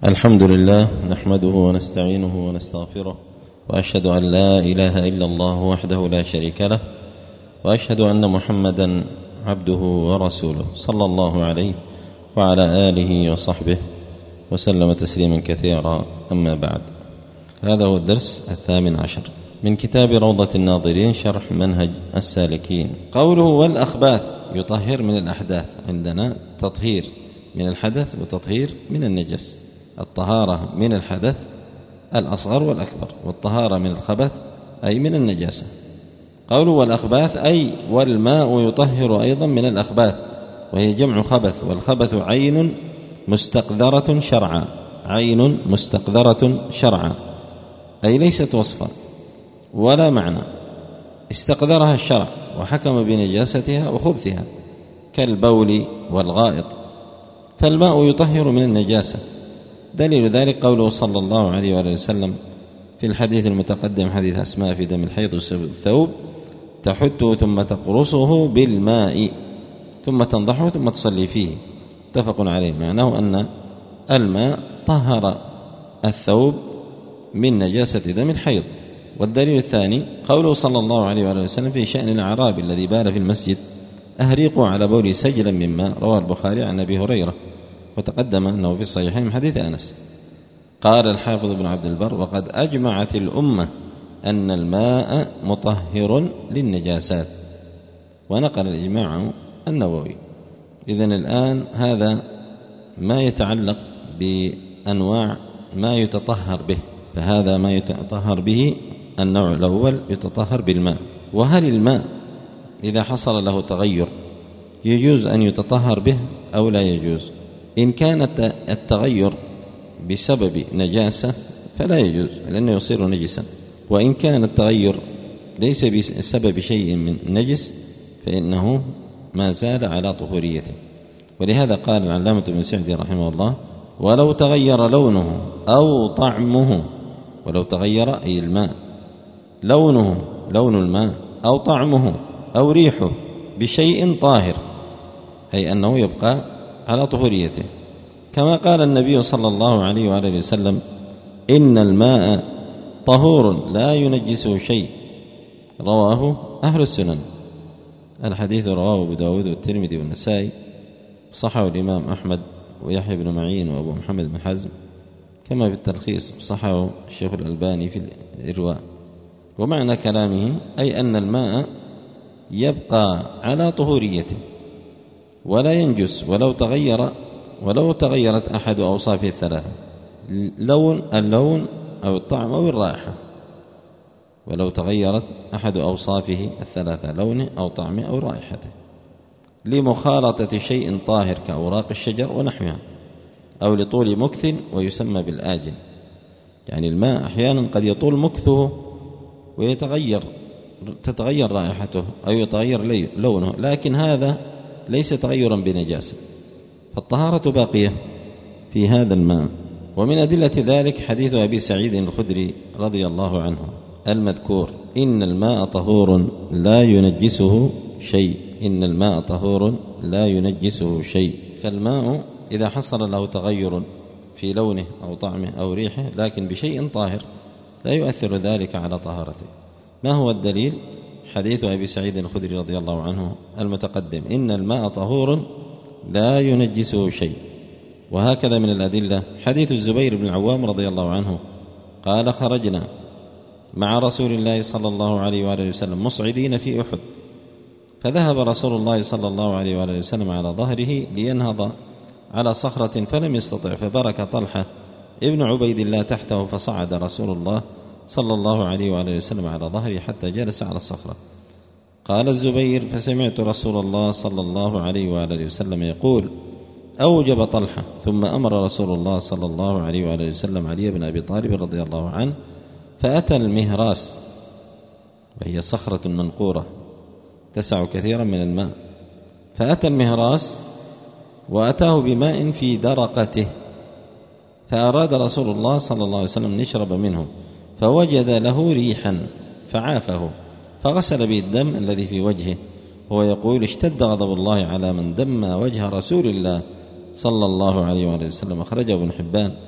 الحمد لله نحمده ونستعينه ونستغفره، وأشهد أن لا إله إلا الله وحده لا شريك له، وأشهد أن محمدا عبده ورسوله صلى الله عليه وعلى آله وصحبه وسلم تسليما كثيرا. أما بعد، هذا هو الدرس 18 من كتاب روضة الناظرين شرح منهج السالكين. قوله والأخباث يطهر من الأحداث، عندنا تطهير من الحدث وتطهير من النجس. الطهارة من الحدث الأصغر والأكبر، والطهارة من الخبث أي من النجاسة. قوله والأخباث أي والماء يطهر أيضا من الأخباث، وهي جمع خبث، والخبث عين مستقذرة شرعا، عين مستقذرة شرعا أي ليست وصفا ولا معنى، استقذرها الشرع وحكم بنجاستها وخبثها كالبول والغائط، فالماء يطهر من النجاسة. دليل ذلك قوله صلى الله عليه وآله وسلم في الحديث المتقدم، حديث أسماء في دم الحيض وسبب الثوب، تحته ثم تقرصه بالماء ثم تنضحه ثم تصلي فيه، متفق عليه. معناه أن الماء طهر الثوب من نجاسة دم الحيض. والدليل الثاني قوله صلى الله عليه وآله وسلم في شأن الأعرابي الذي بال في المسجد، أهريقوا على بولي سجلا من ماء، رواه البخاري عن أبي هريرة، وتقدم أنه في الصحيحين من حديث أنس. قال الحافظ ابن عبد البر وقد أجمعت الأمة أن الماء مطهر للنجاسات، ونقل الإجماع النووي. إذن الآن هذا ما يتعلق بأنواع ما يتطهر به، فهذا ما يتطهر به النوع الأول يتطهر بالماء. وهل الماء إذا حصل له تغير يجوز أن يتطهر به أو لا يجوز؟ إن كان التغير بسبب نجاسة فلا يجوز لأنه يصير نجسا، وإن كان التغير ليس بسبب شيء من نجس فإنه ما زال على طهوريته. ولهذا قال العلامة ابن سعدي رحمه الله ولو تغير لونه أو طعمه، ولو تغير أي الماء لونه، لون الماء، أو طعمه أو ريحه بشيء طاهر، أي أنه يبقى على طهوريته، كما قال النبي صلى الله عليه وآله وسلم إن الماء طهور لا ينجسه شيء، رواه أهل السنن. الحديث رواه أبو داود والترمذي والنسائي، صححه الإمام أحمد ويحيى بن معين وأبو محمد بن حزم، كما في التلخيص صححه الشيخ الألباني في الإرواء. ومعنى كلامه أي أن الماء يبقى على طهوريته ولا ينجس ولو تغيرت أحد أوصافه الثلاثة، اللون أو الطعم أو الرائحة، ولو تغيرت أحد أوصافه الثلاثة، لونه أو طعمه أو رائحته، لمخالطة شيء طاهر كأوراق الشجر ونحوها، أو لطول مكث ويسمى بالآجن. يعني الماء أحيانا قد يطول مكثه تتغير رائحته أو يتغير لونه، لكن هذا ليس تغيرا بنجاسة، فالطهارة باقية في هذا الماء. ومن أدلة ذلك حديث أبي سعيد الخدري رضي الله عنه المذكور إن الماء طهور لا ينجسه شيء، إن الماء طهور لا ينجسه شيء. فالماء إذا حصل له تغير في لونه أو طعمه أو ريحه لكن بشيء طاهر لا يؤثر ذلك على طهارته. ما هو الدليل؟ حديث أبي سعيد الخدري رضي الله عنه المتقدم إن الماء طهور لا ينجسه شيء. وهكذا من الأدلة حديث الزبير بن العوام رضي الله عنه قال خرجنا مع رسول الله صلى الله عليه وآله وسلم مصعدين في أحد، فذهب رسول الله صلى الله عليه وآله وسلم على ظهره لينهض على صخرة فلم يستطع، فبرك طلحة ابن عبيد الله تحته، فصعد رسول الله صلى الله عليه وآله وسلم على ظهره حتى جلس على الصخرة. قال الزبير فسمعت رسول الله صلى الله عليه وآله وسلم يقول أوجب طلحة، ثم أمر رسول الله صلى الله عليه وآله وسلم علي بن أبي طالب رضي الله عنه فأتى المهراس، وهي صخرة منقورة تسع كثيرا من الماء، فأتى المهراس وأتاه بماء في درقته، فأراد رسول الله صلى الله عليه وسلم أن يشرب منه، فوجد له ريحا فعافه، فغسل به الدم الذي في وجهه، هو يقول اشتد غضب الله على من دم وجه رسول الله صلى الله عليه وآله وسلم، أخرجه ابن حبان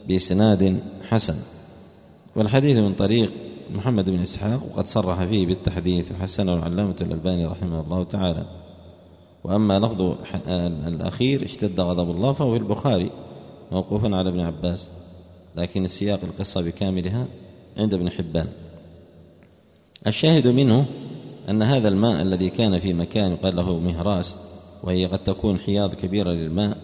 بإسناد حسن. والحديث من طريق محمد بن إسحاق، وقد صرح فيه بالتحديث وحسنه العلامة الألباني رحمه الله تعالى. وأما لفظ الأخير اشتد غضب الله فهو في البخاري موقوفا على ابن عباس، لكن السياق القصة بكاملها عند ابن حبان. الشاهد منه أن هذا الماء الذي كان في مكان يقال له مهراس، وهي قد تكون حياض كبيرة للماء،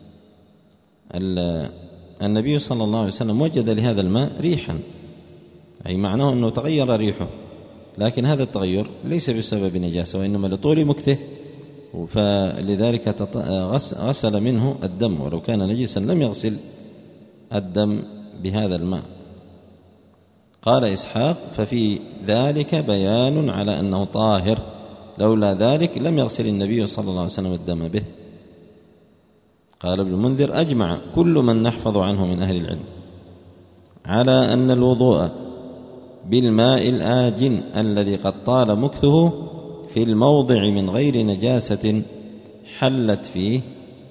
النبي صلى الله عليه وسلم وجد لهذا الماء ريحا، أي معناه أنه تغير ريحه، لكن هذا التغير ليس بسبب نجاسة وإنما لطول مكثه، فلذلك غسل منه الدم، ولو كان نجسا لم يغسل الدم بهذا الماء. قال إسحاق: ففي ذلك بيان على أنه طاهر، لولا ذلك لم يغسل النبي صلى الله عليه وسلم الدم به. قال ابن المنذر: أجمع كل من نحفظ عنه من أهل العلم على أن الوضوء بالماء الآجن الذي قد طال مكثه في الموضع من غير نجاسة حلت فيه،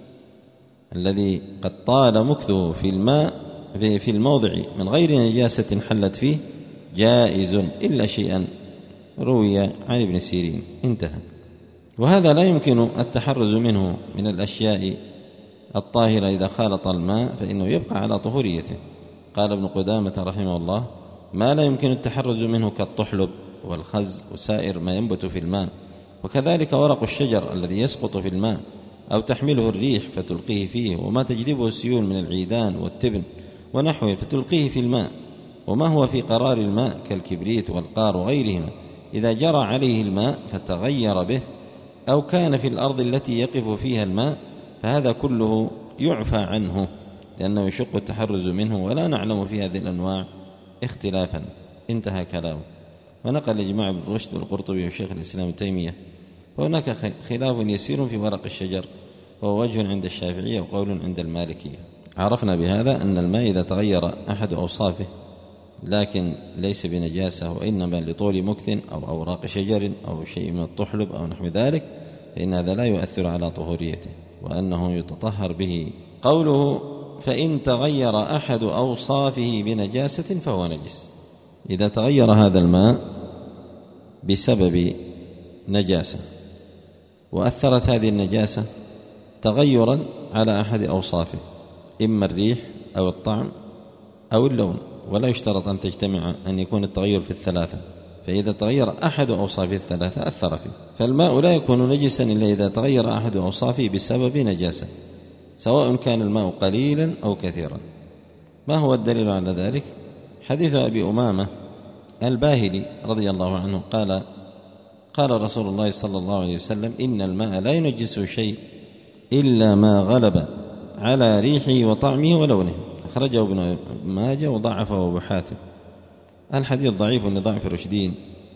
الذي قد طال مكثه في الماء في الموضع من غير نجاسة حلت فيه جائز إلا شيئا روي عن ابن سيرين. انتهى. وهذا لا يمكن التحرز منه من الأشياء الطاهرة إذا خالط الماء فإنه يبقى على طهوريته. قال ابن قدامة رحمه الله: ما لا يمكن التحرز منه كالطحلب والخز وسائر ما ينبت في الماء، وكذلك ورق الشجر الذي يسقط في الماء أو تحمله الريح فتلقيه فيه، وما تجذبه السيول من العيدان والتبن ونحوه فتلقيه في الماء، وما هو في قرار الماء كالكبريت والقار وغيرهما إذا جرى عليه الماء فتغير به أو كان في الأرض التي يقف فيها الماء، فهذا كله يعفى عنه لأنه يشق التحرز منه، ولا نعلم في هذه الأنواع اختلافا. انتهى كلامه. ونقل إجماع ابن رشد والقرطبي وشيخ الإسلام ابن تيمية. وهناك خلاف يسير في ورق الشجر، وهو وجه عند الشافعية وقول عند المالكية. عرفنا بهذا أن الماء إذا تغير أحد أوصافه لكن ليس بنجاسة وإنما لطول مكث أو أوراق شجر أو شيء من الطحلب أو نحو ذلك، فإن هذا لا يؤثر على طهوريته وأنه يتطهر به. قوله: فإن تغير أحد أوصافه بنجاسة فهو نجس. إذا تغير هذا الماء بسبب نجاسة وأثرت هذه النجاسة تغيرا على أحد أوصافه، إما الريح أو الطعم أو اللون، ولا يشترط أن تجتمع أن يكون التغير في الثلاثة، فإذا تغير أحد أوصافه الثلاثة أثر فيه. فالماء لا يكون نجسا إلا إذا تغير أحد أوصافه بسبب نجاسة، سواء كان الماء قليلا أو كثيرا. ما هو الدليل على ذلك؟ حديث أبي أمامة الباهلي رضي الله عنه قال رسول الله صلى الله عليه وسلم: إن الماء لا ينجسه شيء إلا ما غلب على ريحه وطعمه ولونه. أخرجه ابن ماجه وضعفه أبو حاتم. الحديث ضعيف لضعف الرشدين،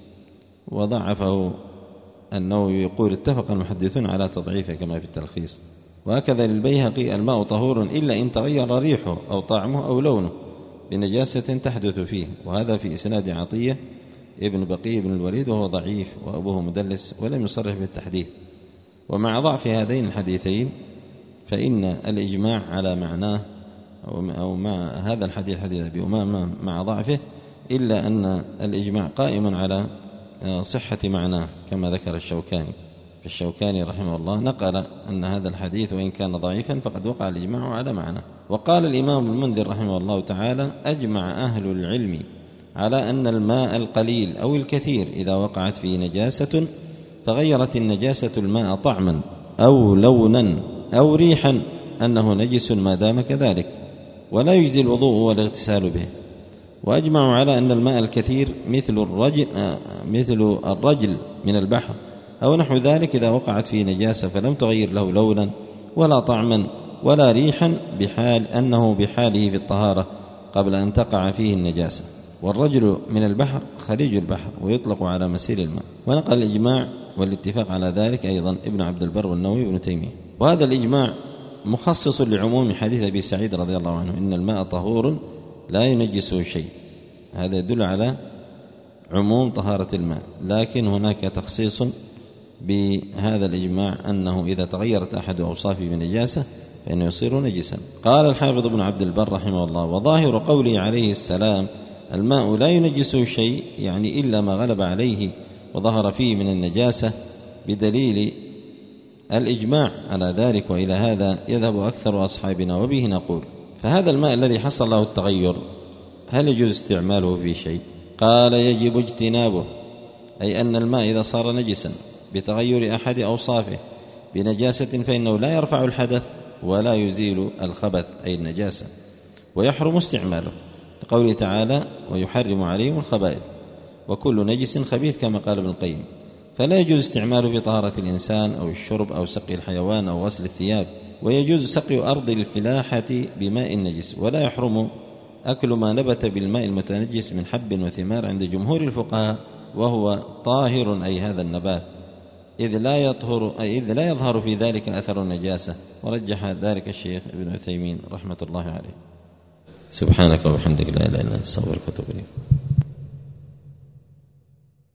وضعفه النووي يقول: اتفق المحدثون على تضعيفه كما في التلخيص. وهكذا للبيهقي: الماء طهور إلا إن تغير ريحه أو طعمه أو لونه بنجاسة تحدث فيه. وهذا في إسناد عطية ابن بقي بن الوليد وهو ضعيف وأبوه مدلس ولم يصرح بالتحديث. ومع ضعف هذين الحديثين فإن الإجماع على معناه أو مع هذا الحديث حديث أبي أمامة مع ضعفه، إلا أن الإجماع قائم على صحة معناه كما ذكر الشوكاني. فالشوكاني رحمه الله نقل أن هذا الحديث وإن كان ضعيفا فقد وقع الإجماع على معناه. وقال الإمام المنذر رحمه الله تعالى: أجمع أهل العلم على أن الماء القليل أو الكثير إذا وقعت فيه نجاسة فغيرت النجاسة الماء طعما أو لونا أو ريحا أنه نجس ما دام كذلك، ولا يجزي الوضوء والاغتسال به. وأجمعوا على أن الماء الكثير مثل الرجل من البحر أو نحو ذلك إذا وقعت فيه نجاسة فلم تغير له لونا ولا طعما ولا ريحا بحال أنه بحاله في الطهارة قبل أن تقع فيه النجاسة. والرجل من البحر خليج البحر ويطلق على مسيل الماء. ونقل الإجماع والاتفاق على ذلك أيضا ابن عبد البر والنووي وابن تيمية. وهذا الإجماع مخصص لعموم حديث أبي سعيد رضي الله عنه: إن الماء طهور لا ينجسه شيء. هذا يدل على عموم طهارة الماء، لكن هناك تخصيص بهذا الإجماع أنه إذا تغيرت أحد أوصافه بنجاسة فإنه يصير نجسا. قال الحافظ ابن عبد البر رحمه الله: وظاهر قوله عليه السلام الماء لا ينجسه شيء، يعني إلا ما غلب عليه وظهر فيه من النجاسة، بدليل الإجماع على ذلك، وإلى هذا يذهب أكثر أصحابنا، وبه نقول: فهذا الماء الذي حصل له التغير هل يجوز استعماله في شيء؟ قال: يجب اجتنابه، أي أن الماء إذا صار نجسا بتغير أحد أوصافه بنجاسة فإنه لا يرفع الحدث ولا يزيل الخبث أي النجاسة، ويحرم استعماله، لقوله تعالى: ويحرم عليهم الخبائث، وكل نجس خبيث، كما قال ابن القيم. فلا يجوز استعماله في طهارة الإنسان أو الشرب أو سقي الحيوان أو غسل الثياب، ويجوز سقي أرض الفلاحة بماء نجس، ولا يحرم أكل ما نبت بالماء المتنجس من حب وثمار عند جمهور الفقهاء، وهو طاهر أي هذا النبات، إذ لا يظهر في ذلك أثر النجاسة، ورجح ذلك الشيخ ابن عثيمين رحمة الله عليه. سبحانك وبحمدك لا إله إلا أنت، استغفرك واتوب إليك.